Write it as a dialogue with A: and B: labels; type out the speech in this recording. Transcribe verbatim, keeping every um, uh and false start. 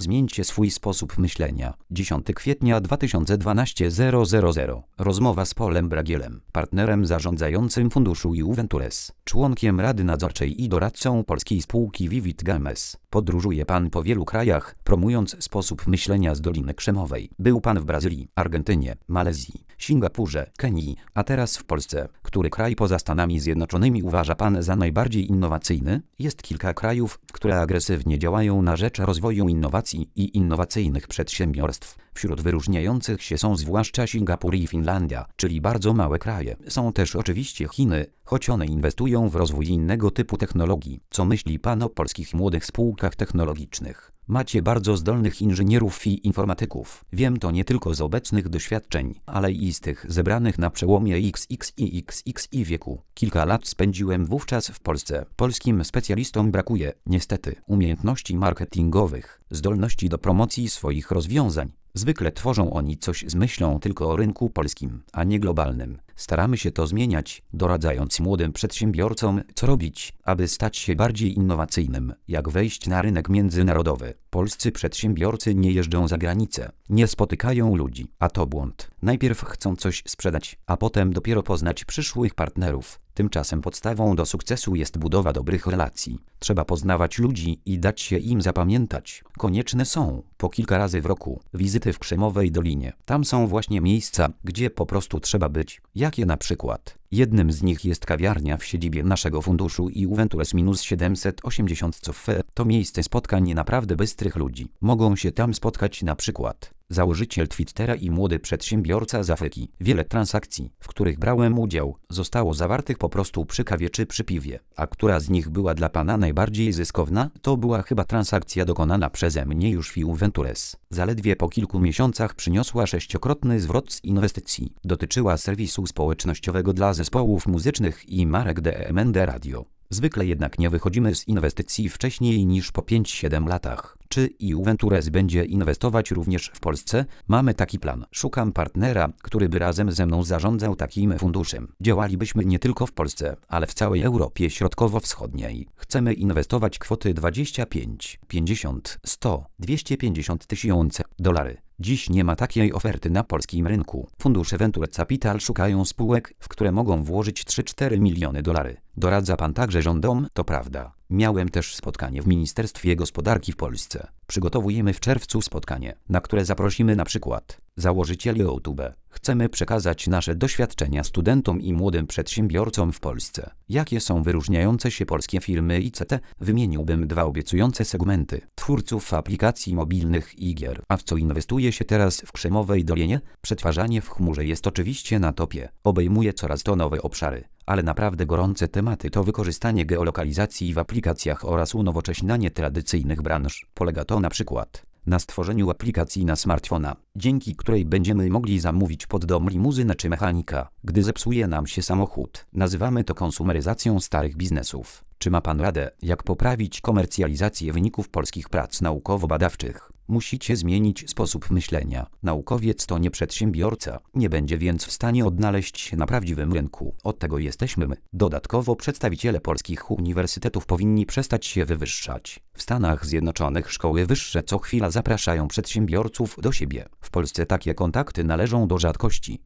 A: Zmieńcie swój sposób myślenia. dziesiątego kwietnia dwa tysiące dwunastego zero zero zero. Rozmowa z Polem Bragielem, partnerem zarządzającym funduszu Juventures, członkiem Rady Nadzorczej i doradcą polskiej spółki Vivid Games. Podróżuje pan po wielu krajach, promując sposób myślenia z Doliny Krzemowej. Był pan w Brazylii, Argentynie, Malezji, Singapurze, Kenii, a teraz w Polsce. Który kraj poza Stanami Zjednoczonymi uważa pan za najbardziej innowacyjny? Jest kilka krajów, które agresywnie działają na rzecz rozwoju innowacji i innowacyjnych przedsiębiorstw. Wśród wyróżniających się są zwłaszcza Singapur i Finlandia, czyli bardzo małe kraje. Są też oczywiście Chiny, choć one inwestują w rozwój innego typu technologii. Co myśli pan o polskich młodych spółkach technologicznych? Macie bardzo zdolnych inżynierów i informatyków. Wiem to nie tylko z obecnych doświadczeń, ale i z tych zebranych na przełomie X X i X X i wieku. Kilka lat spędziłem wówczas w Polsce. Polskim specjalistom brakuje, niestety, umiejętności marketingowych, zdolności do promocji swoich rozwiązań. Zwykle tworzą oni coś z myślą tylko o rynku polskim, a nie globalnym. Staramy się to zmieniać, doradzając młodym przedsiębiorcom, co robić, aby stać się bardziej innowacyjnym, jak wejść na rynek międzynarodowy. Polscy przedsiębiorcy nie jeżdżą za granicę, nie spotykają ludzi, a to błąd. Najpierw chcą coś sprzedać, a potem dopiero poznać przyszłych partnerów. Tymczasem podstawą do sukcesu jest budowa dobrych relacji. Trzeba poznawać ludzi i dać się im zapamiętać. Konieczne są, po kilka razy w roku, wizyty w Krzemowej Dolinie. Tam są właśnie miejsca, gdzie po prostu trzeba być. Jakie na przykład? Jednym z nich jest kawiarnia w siedzibie naszego funduszu Juventures siedemset osiemdziesiąt Coffee. To miejsce spotkań naprawdę bystrych ludzi. Mogą się tam spotkać na przykład założyciel Twittera i młody przedsiębiorca z Afryki. Wiele transakcji, w których brałem udział, zostało zawartych po prostu przy kawie czy przy piwie. A która z nich była dla pana najbardziej zyskowna? To była chyba transakcja dokonana przeze mnie już w Juventures. Zaledwie po kilku miesiącach przyniosła sześciokrotny zwrot z inwestycji. Dotyczyła serwisu społecznościowego dla zespołów muzycznych i marek D M N D Radio. Zwykle jednak nie wychodzimy z inwestycji wcześniej niż po pięć siedem latach. Czy Juventures będzie inwestować również w Polsce? Mamy taki plan. Szukam partnera, który by razem ze mną zarządzał takim funduszem. Działalibyśmy nie tylko w Polsce, ale w całej Europie Środkowo-Wschodniej. Chcemy inwestować kwoty dwadzieścia pięć, pięćdziesiąt, sto, dwieście pięćdziesiąt tysięcy dolarów. Dziś nie ma takiej oferty na polskim rynku. Fundusze Venture Capital szukają spółek, w które mogą włożyć trzy cztery miliony dolarów. Doradza pan także rządom? To prawda. Miałem też spotkanie w Ministerstwie Gospodarki w Polsce. Przygotowujemy w czerwcu spotkanie, na które zaprosimy na przykład założycieli YouTube. Chcemy przekazać nasze doświadczenia studentom i młodym przedsiębiorcom w Polsce. Jakie są wyróżniające się polskie firmy I C T? Wymieniłbym dwa obiecujące segmenty. Twórców aplikacji mobilnych i gier. A w co inwestuje się teraz w Krzemowej Dolinie? Przetwarzanie w chmurze jest oczywiście na topie. Obejmuje coraz to nowe obszary. Ale naprawdę gorące tematy to wykorzystanie geolokalizacji w aplikacjach oraz unowocześnianie tradycyjnych branż. Polega to na przykład na stworzeniu aplikacji na smartfona, dzięki której będziemy mogli zamówić pod dom limuzynę czy mechanika, gdy zepsuje nam się samochód. Nazywamy to konsumeryzacją starych biznesów. Czy ma pan radę, jak poprawić komercjalizację wyników polskich prac naukowo-badawczych? Musicie zmienić sposób myślenia. Naukowiec to nie przedsiębiorca, nie będzie więc w stanie odnaleźć się na prawdziwym rynku. Od tego jesteśmy my. Dodatkowo przedstawiciele polskich uniwersytetów powinni przestać się wywyższać. W Stanach Zjednoczonych szkoły wyższe co chwila zapraszają przedsiębiorców do siebie. W Polsce takie kontakty należą do rzadkości.